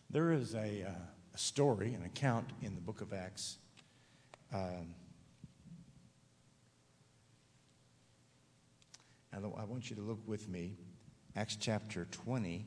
There is a story, an account in the book of Acts. I want you to look with me, Acts chapter 20.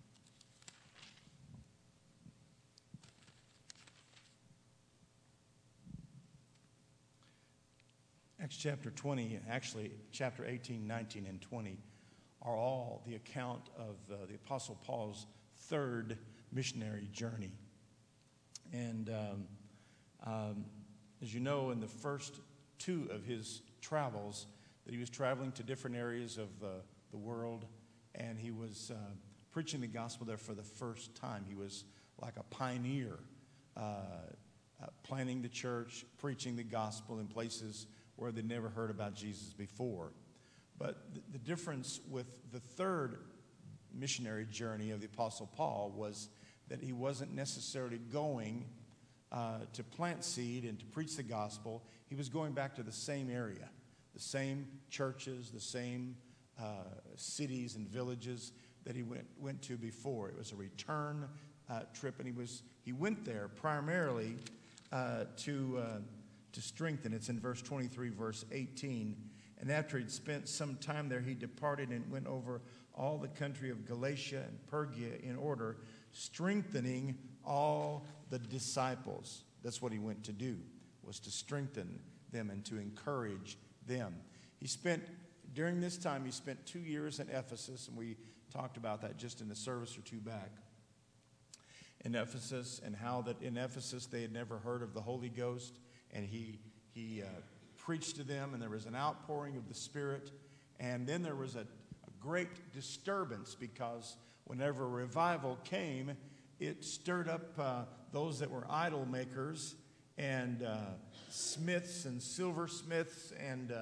Acts chapter 20, actually chapter 18, 19, and 20 are all the account of the Apostle Paul's third missionary journey. And as you know, in the first two of his travels, that he was traveling to different areas of the world, and he was preaching the gospel there for the first time. He was like a pioneer, planting the church, preaching the gospel in places where they'd never heard about Jesus before. But the difference with the third missionary journey of the Apostle Paul was that he wasn't necessarily going to plant seed and to preach the gospel. He was going back to the same area, the same churches, the same cities and villages that he went to before. It was a return trip, and he went there primarily to strengthen. It's in verse 23, verse 18. And after he'd spent some time there, he departed and went over all the country of Galatia and Phrygia in order, strengthening all the disciples. That's what he went to do, was to strengthen them and to encourage them. During this time, he spent 2 years in Ephesus, and we talked about that just in a service or two back. In Ephesus, and how that in Ephesus they had never heard of the Holy Ghost, and he preached to them, and there was an outpouring of the Spirit. And then there was a great disturbance, because whenever revival came, it stirred up those that were idol makers and smiths and silversmiths, and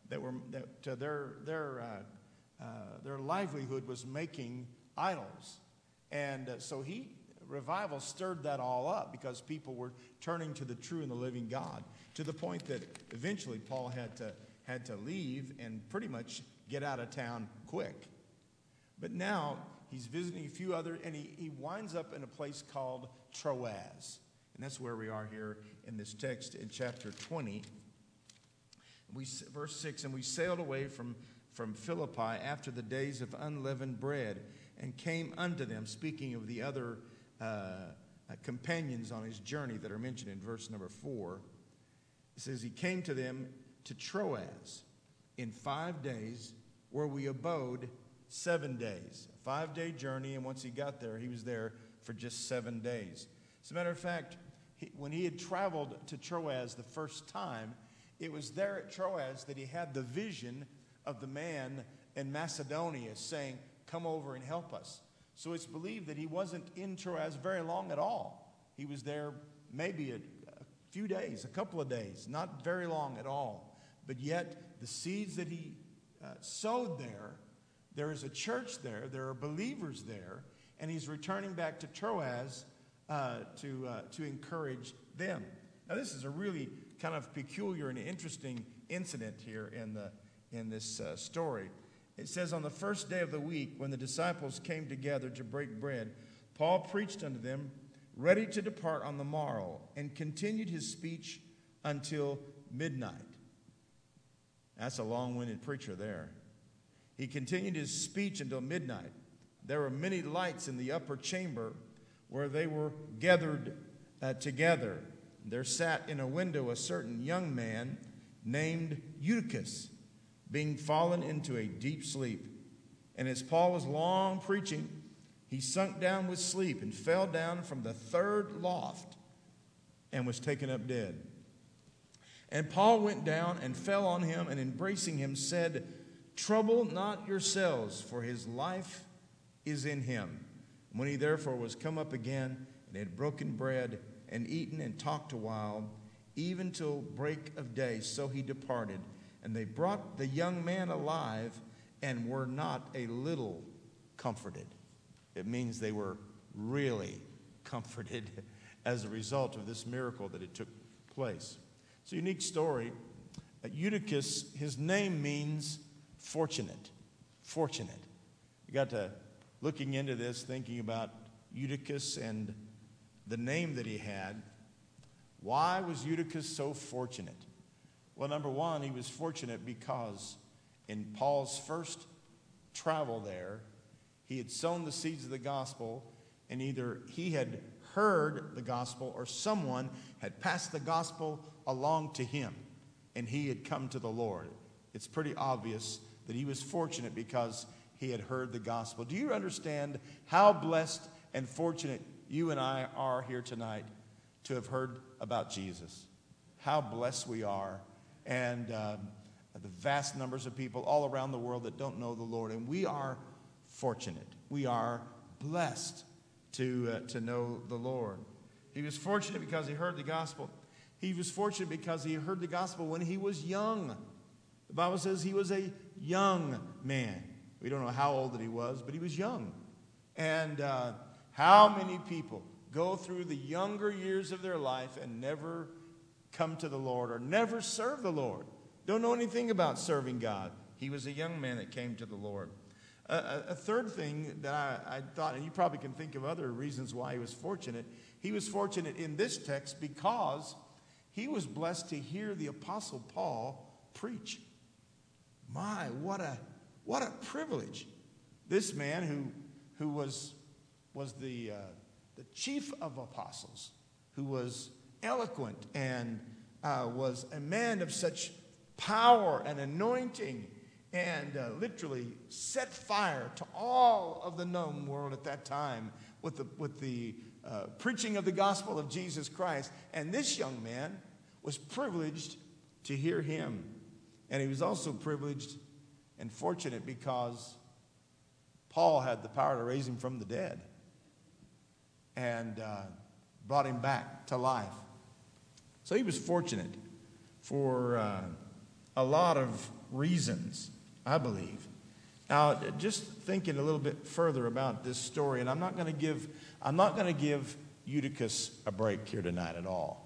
their livelihood was making idols. And so revival stirred that all up, because people were turning to the true and the living God, to the point that eventually Paul had to leave and pretty much get out of town quick. But now he's visiting a few other, and he winds up in a place called Troas. And that's where we are here in this text in chapter 20. Verse 6, and we sailed away from Philippi after the days of unleavened bread, and came unto them, speaking of the other companions on his journey that are mentioned in verse number 4. It says, he came to them to Troas in 5 days, where we abode 7 days. A 5-day journey, and once he got there, he was there for just 7 days. As a matter of fact, when he had traveled to Troas the first time, it was there at Troas that he had the vision of the man in Macedonia saying, come over and help us. So it's believed that he wasn't in Troas very long at all. He was there maybe a few days, a couple of days, not very long at all. But yet the seeds that he sowed there is a church there are believers there, and he's returning back to Troas to encourage them. Now this is a really kind of peculiar and interesting incident here in this story. It says, on the first day of the week, when the disciples came together to break bread, Paul preached unto them, ready to depart on the morrow, and continued his speech until midnight. That's a long-winded preacher there. He continued his speech until midnight. There were many lights in the upper chamber where they were gathered together. There sat in a window a certain young man named Eutychus, being fallen into a deep sleep. And as Paul was long preaching, he sunk down with sleep and fell down from the third loft and was taken up dead. And Paul went down and fell on him, and embracing him said, trouble not yourselves, for his life is in him. When he therefore was come up again, and had broken bread, and eaten and talked a while, even till break of day, so he departed. And they brought the young man alive, and were not a little comforted. It means they were really comforted as a result of this miracle that it took place. It's a unique story. Eutychus, his name means fortunate. Fortunate. We got to looking into this, thinking about Eutychus and the name that he had. Why was Eutychus so fortunate? Well, number one, he was fortunate because in Paul's first travel there, he had sown the seeds of the gospel, and either he had heard the gospel or someone had passed the gospel along to him, and he had come to the Lord. It's pretty obvious that he was fortunate because he had heard the gospel. Do you understand how blessed and fortunate you and I are here tonight to have heard about Jesus? How blessed we are, and the vast numbers of people all around the world that don't know the Lord, and we are fortunate. We are blessed to know the Lord. He was fortunate because he heard the gospel. He was fortunate because he heard the gospel when he was young. The Bible says he was a young man. We don't know how old that he was, but he was young. And how many people go through the younger years of their life and never come to the Lord or never serve the Lord? Don't know anything about serving God. He was a young man that came to the Lord. A third thing that I thought, and you probably can think of other reasons why he was fortunate in this text because he was blessed to hear the Apostle Paul preach. My, what a privilege. This man who was the chief of apostles, who was eloquent and was a man of such power and anointing, and literally set fire to all of the known world at that time with the preaching of the gospel of Jesus Christ. And this young man was privileged to hear him. And he was also privileged and fortunate because Paul had the power to raise him from the dead and brought him back to life. So he was fortunate for a lot of reasons, I believe. Now, just thinking a little bit further about this story, and I'm not going to give Eutychus a break here tonight at all.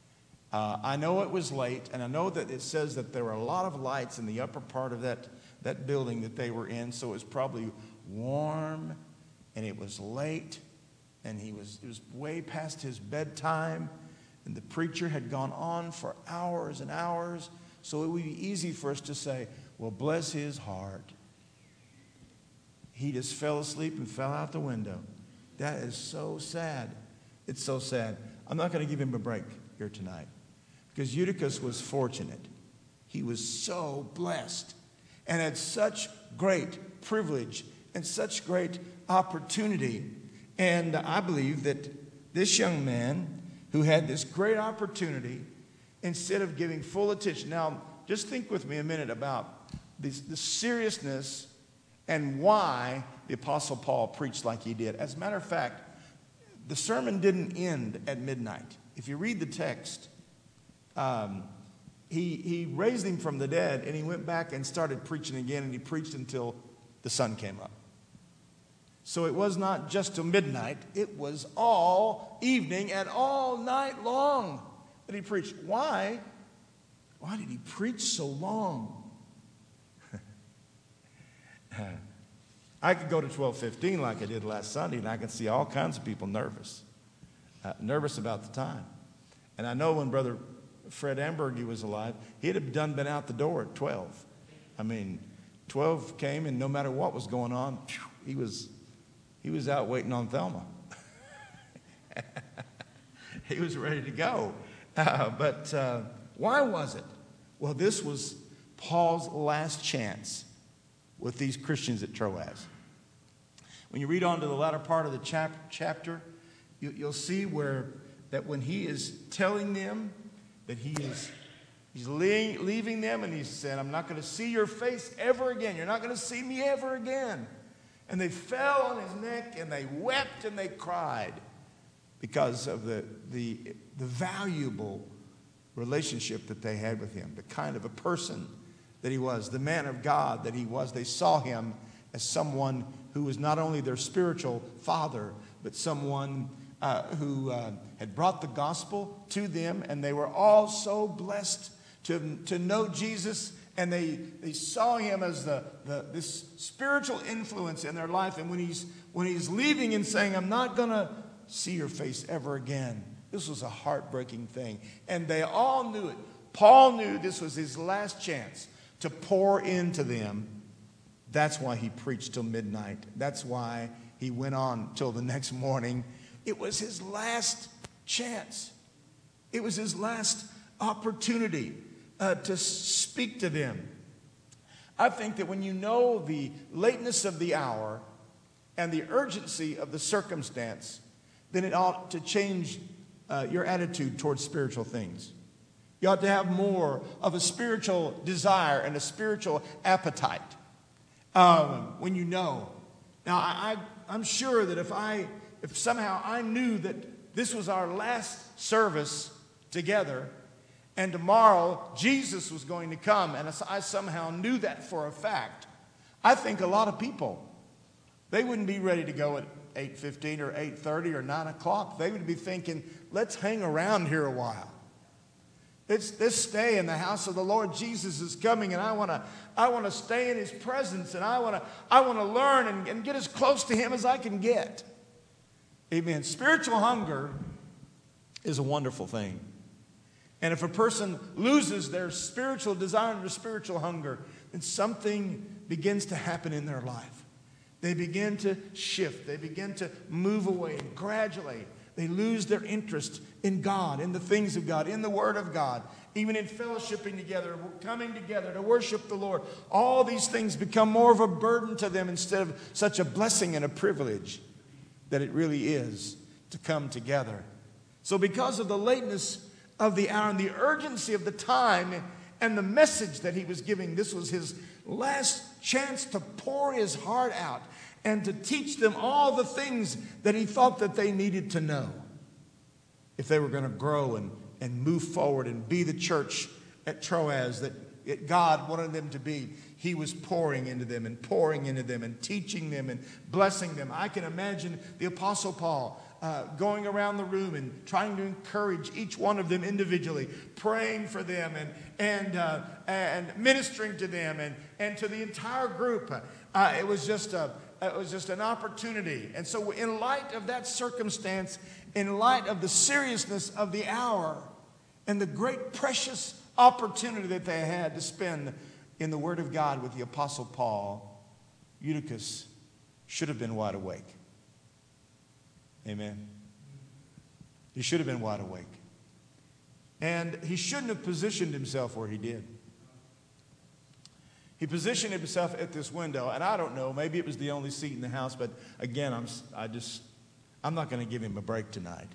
I know it was late, and I know that it says that there were a lot of lights in the upper part of that building that they were in, so it was probably warm, and it was late, and it was way past his bedtime, and the preacher had gone on for hours and hours, so it would be easy for us to say, well, bless his heart. He just fell asleep and fell out the window. That is so sad. It's so sad. I'm not going to give him a break here tonight because Eutychus was fortunate. He was so blessed and had such great privilege and such great opportunity. And I believe that this young man who had this great opportunity, instead of giving full attention. Now, just think with me a minute about the seriousness and why the Apostle Paul preached like he did. As a matter of fact, the sermon didn't end at midnight. If you read the text, he raised him from the dead, and he went back and started preaching again, and he preached until the sun came up. So it was not just till midnight. It was all evening and all night long that he preached. Why? Why did he preach so long? I could go to 12:15 like I did last Sunday, and I could see all kinds of people nervous about the time. And I know when Brother Fred Ambergy was alive, he'd have been out the door at 12. I mean, 12 came, and no matter what was going on, he was out waiting on Thelma. He was ready to go. But why was it? Well, this was Paul's last chance with these Christians at Troas. When you read on to the latter part of the chapter, you'll see that when he is telling them that he's leaving them, and he said, I'm not going to see your face ever again. You're not going to see me ever again. And they fell on his neck, and they wept, and they cried because of the valuable relationship that they had with him, the kind of a person that he was, the man of God that he was. They saw him as someone who was not only their spiritual father, but someone who had brought the gospel to them, and they were all so blessed to know Jesus, and they saw him as this spiritual influence in their life. And when he's leaving and saying, I'm not gonna see your face ever again. This was a heartbreaking thing. And they all knew it. Paul knew this was his last chance to pour into them. That's why he preached till midnight. That's why he went on till the next morning. It was his last chance. It was his last opportunity to speak to them. I think that when you know the lateness of the hour and the urgency of the circumstance, then it ought to change your attitude towards spiritual things. You ought to have more of a spiritual desire and a spiritual appetite when you know. Now, I'm sure that if somehow I knew that this was our last service together, and tomorrow Jesus was going to come, and I somehow knew that for a fact, I think a lot of people, they wouldn't be ready to go at 8:15 or 8:30 or 9 o'clock. They would be thinking, let's hang around here a while. Let's stay in the house of the Lord. Jesus is coming, and I want to stay in his presence, and I want to learn and get as close to him as I can get. Amen. Spiritual hunger is a wonderful thing. And if a person loses their spiritual desire and their spiritual hunger, then something begins to happen in their life. They begin to shift. They begin to move away. And gradually, they lose their interest in God, in the things of God, in the Word of God, even in fellowshipping together, coming together to worship the Lord. All these things become more of a burden to them instead of such a blessing and a privilege that it really is to come together. So because of the lateness of the hour and the urgency of the time and the message that he was giving, this was his last chance to pour his heart out and to teach them all the things that he thought that they needed to know if they were going to grow and move forward and be the church at Troas that God wanted them to be. He was pouring into them and teaching them and blessing them. I can imagine the Apostle Paul going around the room and trying to encourage each one of them individually, praying for them and ministering to them and to the entire group. It was just an opportunity. And so in light of that circumstance, in light of the seriousness of the hour and the great precious opportunity that they had to spend in the Word of God with the Apostle Paul, Eutychus should have been wide awake. Amen. He should have been wide awake. And he shouldn't have positioned himself where he did. He positioned himself at this window, and I don't know, maybe it was the only seat in the house, but again, I'm not going to give him a break tonight.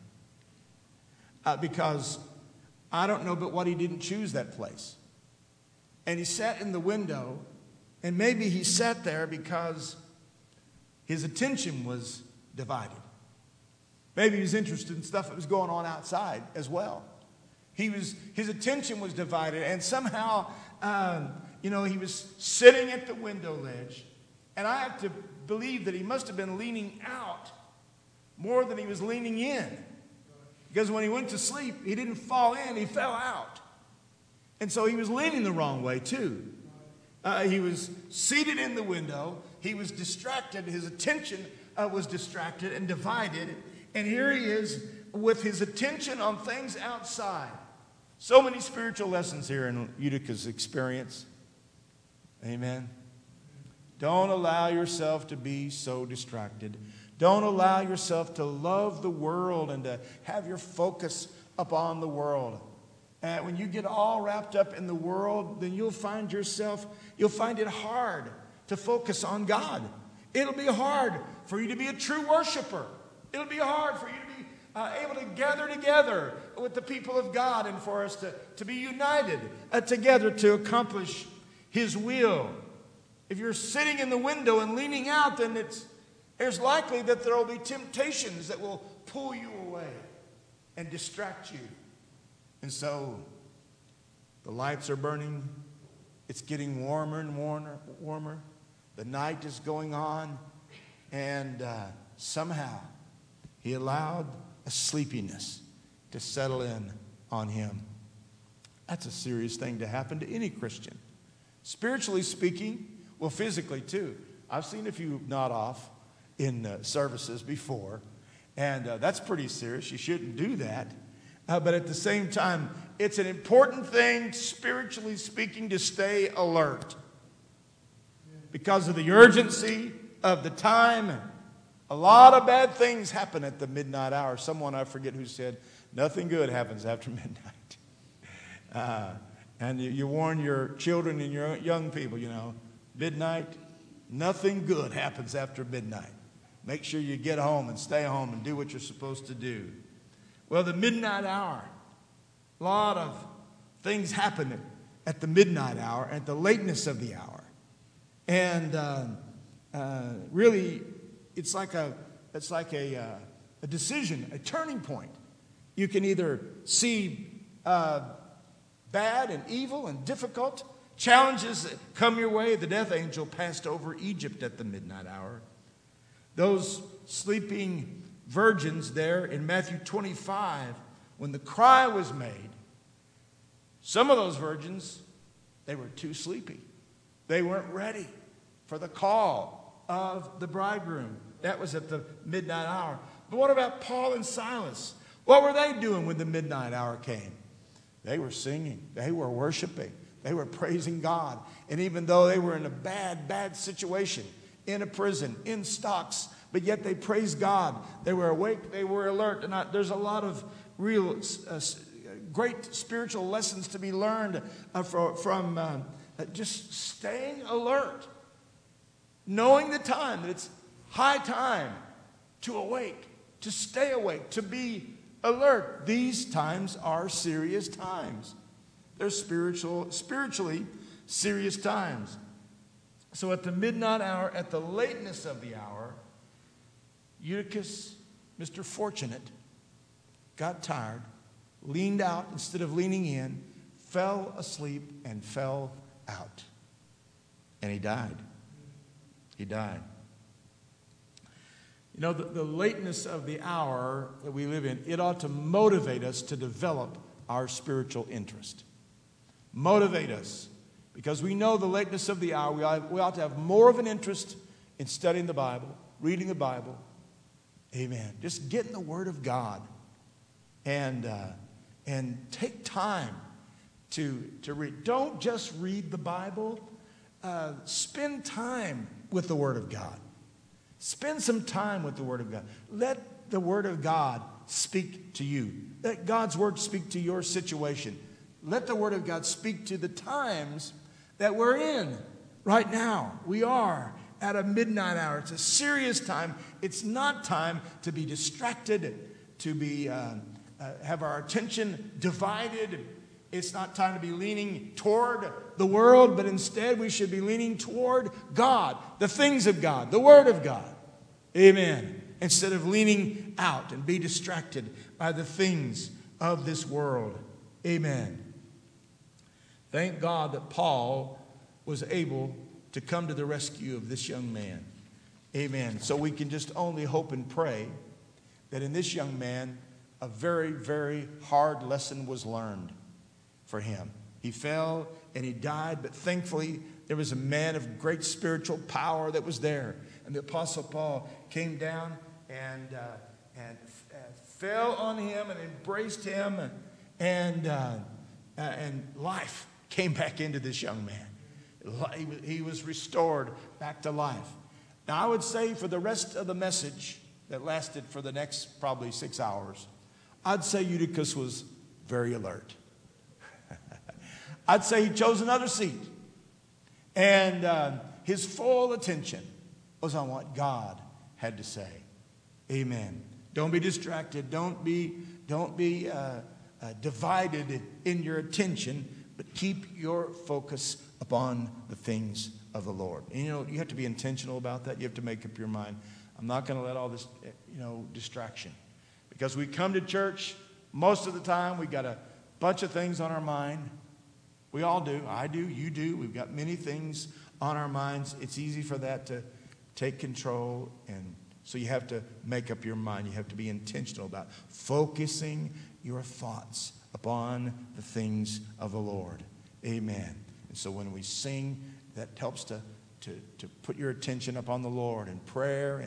Because I don't know but what he didn't choose that place. And he sat in the window, and maybe he sat there because his attention was divided. Maybe he was interested in stuff that was going on outside as well. His attention was divided, and somehow, he was sitting at the window ledge, and I have to believe that he must have been leaning out more than he was leaning in. Because when he went to sleep, he didn't fall in, he fell out. And so he was leaning the wrong way too. He was seated in the window. He was distracted. His attention was distracted and divided. And here he is with his attention on things outside. So many spiritual lessons here in Eutychus' experience. Amen. Don't allow yourself to be so distracted. Don't allow yourself to love the world and to have your focus upon the world. And when you get all wrapped up in the world, then you'll find it hard to focus on God. It'll be hard for you to be a true worshiper. It'll be hard for you to be able to gather together with the people of God and for us to be united together to accomplish His will. If you're sitting in the window and leaning out, then there's likely that there will be temptations that will pull you away and distract you. And so the lights are burning. It's getting warmer and warmer. The night is going on. And somehow he allowed a sleepiness to settle in on him. That's a serious thing to happen to any Christian. Spiritually speaking, well, physically too. I've seen a few nod off in services before. And that's pretty serious. You shouldn't do that. But at the same time, it's an important thing, spiritually speaking, to stay alert. Because of the urgency of the time, a lot of bad things happen at the midnight hour. Someone, I forget who said, nothing good happens after midnight. And you warn your children and your young people, midnight, nothing good happens after midnight. Make sure you get home and stay home and do what you're supposed to do. Well, the midnight hour, a lot of things happen at the midnight hour, at the lateness of the hour. And really, it's like a decision, a turning point. You can either see bad and evil and difficult challenges that come your way. The death angel passed over Egypt at the midnight hour. Those sleeping virgins there in Matthew 25, when the cry was made, some of those virgins, they were too sleepy. They weren't ready for the call of the bridegroom. That was at the midnight hour. But what about Paul and Silas? What were they doing when the midnight hour came? They were singing. They were worshiping. They were praising God. And even though they were in a bad situation, in a prison, in stocks, but yet they praised God. They were awake. They were alert. And there's a lot of real great spiritual lessons to be learned from just staying alert. Knowing the time, that it's high time to awake, to stay awake, to be alert. These times are serious times. They're spiritually serious times. So at the midnight hour, at the lateness of the hour, Eutychus, Mr. Fortunate, got tired, leaned out instead of leaning in, fell asleep and fell out. And he died. He died. The lateness of the hour that we live in, it ought to motivate us to develop our spiritual interest. Motivate us. Because we know the lateness of the hour, we ought to have more of an interest in studying the Bible, reading the Bible. Amen. Just get in the Word of God and take time to read. Don't just read the Bible. Spend time with the Word of God. Spend some time with the Word of God. Let the Word of God speak to you. Let God's Word speak to your situation. Let the Word of God speak to the times that we're in right now. We are at a midnight hour. It's a serious time. It's not time to be distracted, to be have our attention divided. It's not time to be leaning toward the world, but instead we should be leaning toward God, the things of God, the Word of God. Amen. Instead of leaning out and be distracted by the things of this world. Amen. Thank God that Paul was able to come to the rescue of this young man. Amen. So we can just only hope and pray that in this young man, a very, very hard lesson was learned for him. He fell and he died, but thankfully there was a man of great spiritual power that was there. And the Apostle Paul came down and fell on him and embraced him, and life came back into this young man. He was restored back to life. Now, I would say for the rest of the message that lasted for the next probably 6 hours, I'd say Eutychus was very alert. I'd say he chose another seat. And his full attention was on what God had to say. Amen. Don't be distracted. Don't be divided in your attention, but keep your focus upon the things of the Lord. And you have to be intentional about that. You have to make up your mind. I'm not going to let all this, distraction. Because we come to church, most of the time, we got a bunch of things on our mind. We all do. I do. You do. We've got many things on our minds. It's easy for that to take control. And so you have to make up your mind. You have to be intentional about focusing your thoughts upon the things of the Lord. Amen. And so when we sing, that helps to put your attention upon the Lord in prayer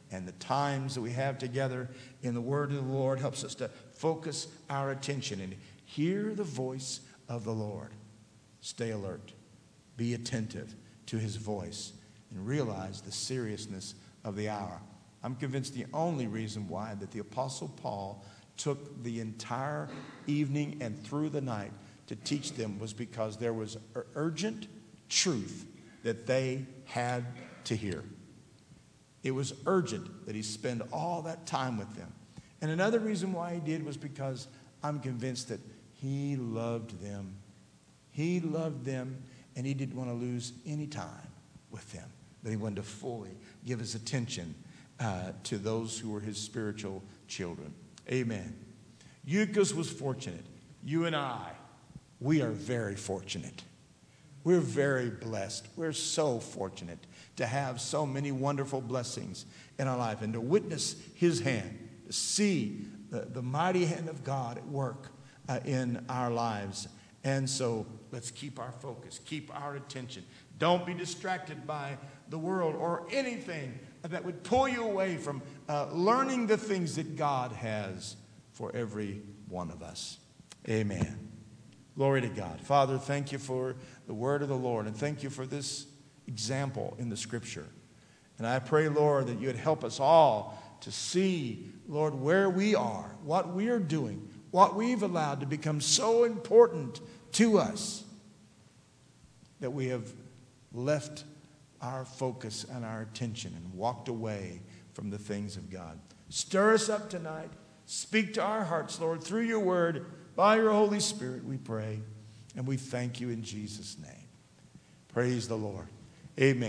and the times that we have together in the word of the Lord helps us to focus our attention and hear the voice of the Lord. Stay alert. Be attentive to his voice and realize the seriousness of the hour. I'm convinced the only reason why that the Apostle Paul took the entire evening and through the night to teach them was because there was urgent truth that they had to hear. It was urgent that he spend all that time with them. And another reason why he did was because I'm convinced that he loved them. He loved them, and he didn't want to lose any time with them. That he wanted to fully give his attention to those who were his spiritual children. Amen. Eutychus was fortunate. You and I, we are very fortunate. We're very blessed. We're so fortunate to have so many wonderful blessings in our life and to witness his hand, to see the mighty hand of God at work in our lives. And so let's keep our focus, keep our attention. Don't be distracted by the world or anything that would pull you away from learning the things that God has for every one of us. Amen. Glory to God. Father, thank you for the word of the Lord, and thank you for this example in the Scripture. And I pray, Lord, that you would help us all to see, Lord, where we are, what we are doing, what we've allowed to become so important to us that we have left our focus and our attention and walked away from the things of God. Stir us up tonight. Speak to our hearts, Lord, through your word, by your Holy Spirit, we pray. And we thank you in Jesus' name. Praise the Lord. Amen.